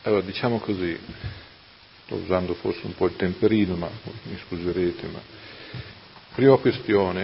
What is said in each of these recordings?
Allora, diciamo così, sto usando forse un po' il temperino, ma mi scuserete, ma prima questione,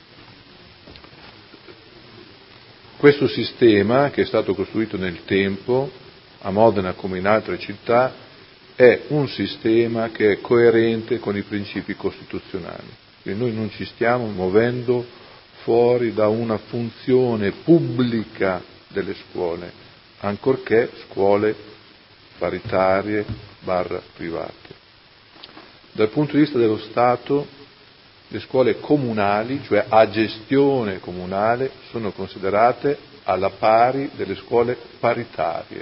questo sistema che è stato costruito nel tempo, a Modena come in altre città, è un sistema che è coerente con i principi costituzionali. Quindi noi non ci stiamo muovendo fuori da una funzione pubblica delle scuole, ancorché scuole paritarie / private. Dal punto di vista dello Stato, le scuole comunali, cioè a gestione comunale, sono considerate alla pari delle scuole paritarie.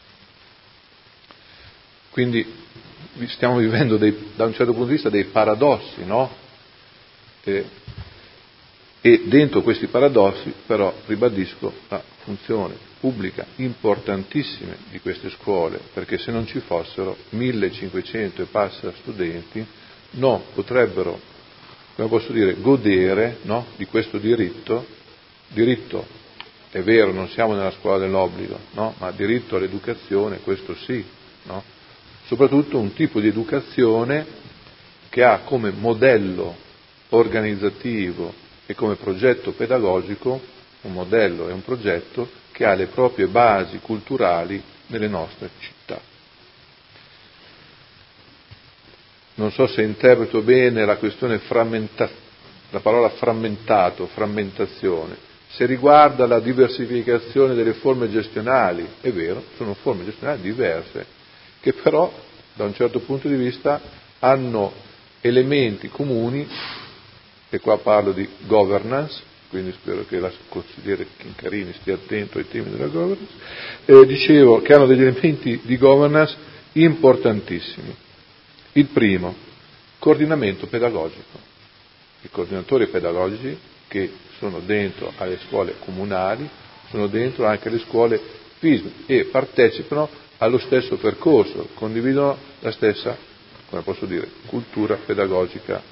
Quindi stiamo vivendo da un certo punto di vista dei paradossi, no? E dentro questi paradossi, però, ribadisco la funzione pubblica importantissima di queste scuole, perché se non ci fossero 1500 e passa studenti non potrebbero, come posso dire, godere, no, di questo diritto, è vero, non siamo nella scuola dell'obbligo, no, ma diritto all'educazione, questo sì, no? Soprattutto un tipo di educazione che ha come modello organizzativo e come progetto pedagogico un modello e un progetto che ha le proprie basi culturali nelle nostre città. Non so se interpreto bene la questione la parola frammentazione. Se riguarda la diversificazione delle forme gestionali, è vero, sono forme gestionali diverse, che però da un certo punto di vista hanno elementi comuni, e qua parlo di governance, quindi spero che la consigliere Chincarini stia attento ai temi della governance, dicevo che hanno degli elementi di governance importantissimi. Il primo, coordinamento pedagogico. I coordinatori pedagogici che sono dentro alle scuole comunali, sono dentro anche alle scuole FISM e partecipano allo stesso percorso, condividono la stessa, come posso dire, cultura pedagogica.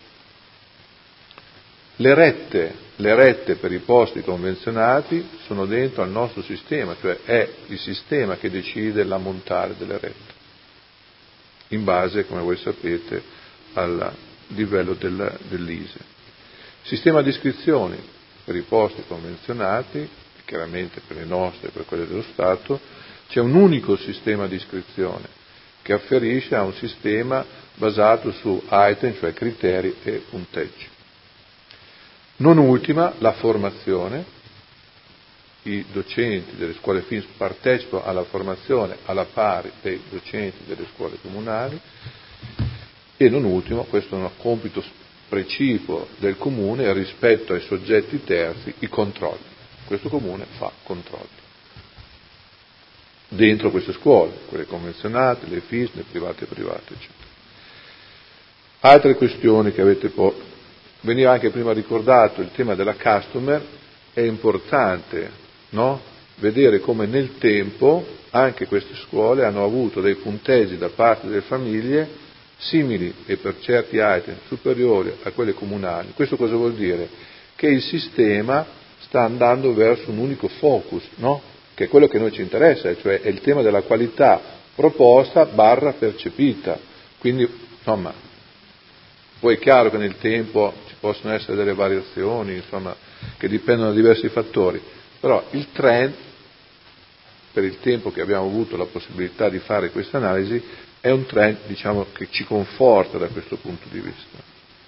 Le rette per i posti convenzionati sono dentro al nostro sistema, cioè è il sistema che decide l'ammontare delle rette, in base, come voi sapete, al livello dell'ISEE. Sistema di iscrizioni per i posti convenzionati, chiaramente per le nostre e per quelle dello Stato, c'è un unico sistema di iscrizione che afferisce a un sistema basato su item, cioè criteri e punteggi. Non ultima, la formazione. I docenti delle scuole FISM partecipano alla formazione alla pari dei docenti delle scuole comunali. E non ultimo, questo è un compito precipuo del comune rispetto ai soggetti terzi, i controlli. Questo comune fa controlli dentro queste scuole, quelle convenzionate, le FISM, le private, eccetera. Altre questioni che avete posto. Veniva anche prima ricordato il tema della customer, è importante, no? Vedere come nel tempo anche queste scuole hanno avuto dei punteggi da parte delle famiglie simili e per certi item superiori a quelle comunali. Questo cosa vuol dire? Che il sistema sta andando verso un unico focus, no? Che è quello che a noi ci interessa, cioè è il tema della qualità proposta / percepita. Quindi, insomma, poi è chiaro che nel tempo ci possono essere delle variazioni, insomma, che dipendono da diversi fattori, però il trend, per il tempo che abbiamo avuto la possibilità di fare questa analisi, è un trend, diciamo, che ci conforta da questo punto di vista.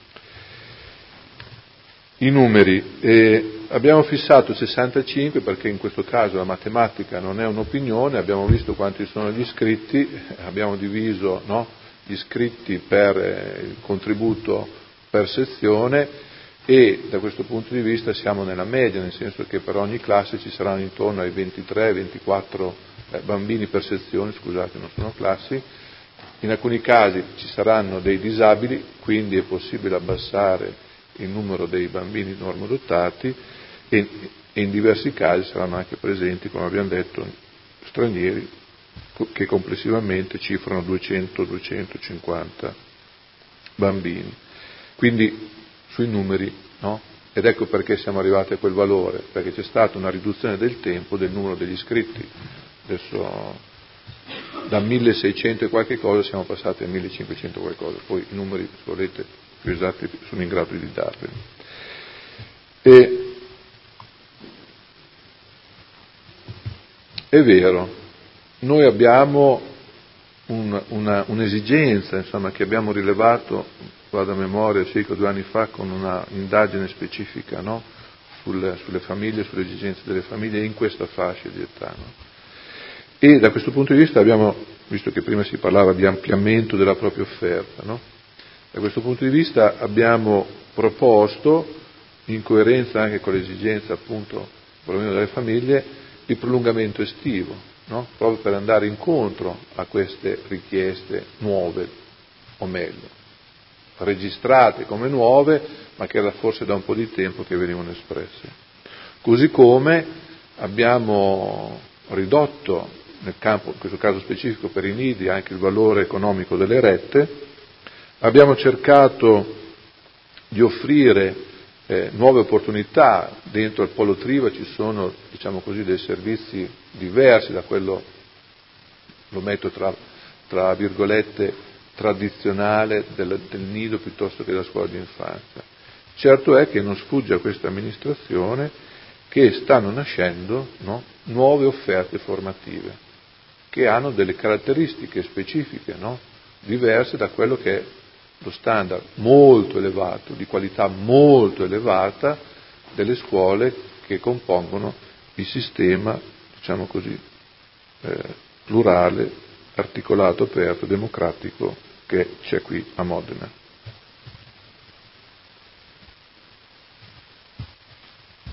I numeri, abbiamo fissato 65 perché in questo caso la matematica non è un'opinione, abbiamo visto quanti sono gli iscritti, abbiamo diviso, no, gli iscritti per il contributo per sezione e da questo punto di vista siamo nella media, nel senso che per ogni classe ci saranno intorno ai 23-24 bambini per sezione, scusate, non sono classi. In alcuni casi ci saranno dei disabili, quindi è possibile abbassare il numero dei bambini normodotati e in diversi casi saranno anche presenti, come abbiamo detto, stranieri che complessivamente cifrano 200-250 bambini. Quindi sui numeri, no? Ed ecco perché siamo arrivati a quel valore, perché c'è stata una riduzione del tempo del numero degli iscritti. Adesso da 1600 e qualche cosa siamo passati a 1500 qualcosa, poi i numeri, se volete, più esatti sono in grado di darveli. E è vero, noi abbiamo un'esigenza, insomma, che abbiamo rilevato, vado a memoria, circa 2 anni fa, con una indagine specifica, no? sulle famiglie, sulle esigenze delle famiglie in questa fascia di età. No? E da questo punto di vista abbiamo, visto che prima si parlava di ampliamento della propria offerta, no? Da questo punto di vista abbiamo proposto, in coerenza anche con l'esigenza appunto, perlomeno delle famiglie, il prolungamento estivo, no? Proprio per andare incontro a queste richieste nuove, o meglio, registrate come nuove, ma che era forse da un po' di tempo che venivano espresse. Così come abbiamo ridotto, nel campo, in questo caso specifico per i nidi, anche il valore economico delle rette, abbiamo cercato di offrire nuove opportunità. Dentro al Polo Triva ci sono, diciamo così, dei servizi diversi da quello, lo metto tra virgolette, tradizionale del nido piuttosto che della scuola di infanzia. Certo è che non sfugge a questa amministrazione che stanno nascendo, no, nuove offerte formative che hanno delle caratteristiche specifiche, no, diverse da quello che è lo standard molto elevato, di qualità molto elevata delle scuole che compongono il sistema, diciamo così, plurale, articolato, aperto, democratico che c'è qui a Modena.